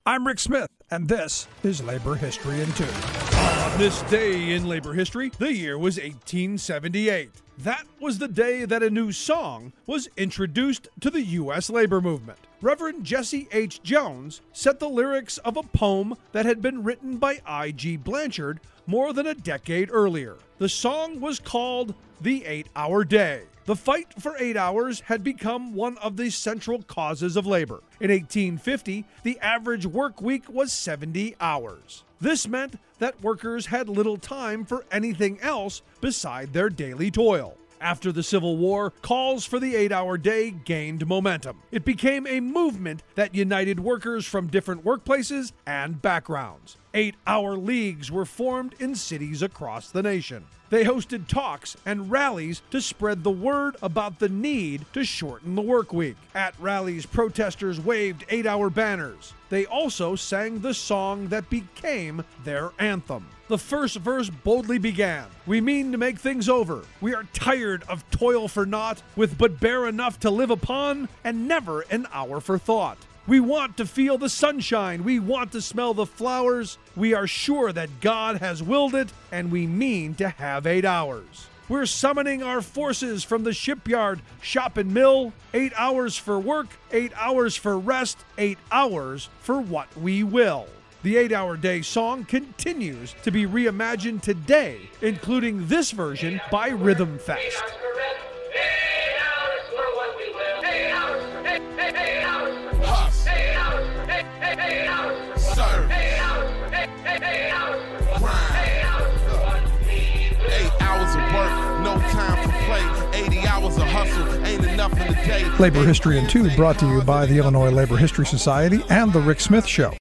I'm Rick Smith, and this is Labor History in 2. On this day in labor history, the year was 1878. That was the day that a new song was introduced to the U.S. labor movement. Reverend Jesse H. Jones set the lyrics of a poem that had been written by I.G. Blanchard more than a decade earlier. The song was called The 8-Hour Day. The fight for 8 hours had become one of the central causes of labor. In 1850, the average work week was 70 hours. This meant that workers had little time for anything else beside their daily toil. After the Civil War, calls for the 8-hour day gained momentum. It became a movement that united workers from different workplaces and backgrounds. 8-hour leagues were formed in cities across the nation. They hosted talks and rallies to spread the word about the need to shorten the work week. At rallies, protesters waved 8-hour banners. They also sang the song that became their anthem. The first verse boldly began, "We mean to make things over. We are tired of toil for naught, with but bare enough to live upon, and never an hour for thought. We want to feel the sunshine. We want to smell the flowers. We are sure that God has willed it, and we mean to have 8 hours. We're summoning our forces from the shipyard, shop, and mill. 8 hours for work, 8 hours for rest, 8 hours for what we will." The 8-Hour Day song continues to be reimagined today, including this version by Rhythm Fest. 8 hours for what we will. 8 hours. 8 hours. Hus. 8 hours. 8 hours. Serve. 8 hours. 8 hours. Grind. 8 hours for what we will. 8 hours of work, no time for play. 80 hours of hustle, ain't enough in the day. Labor History in 2 brought to you by the Illinois Labor History Society and The Rick Smith Show.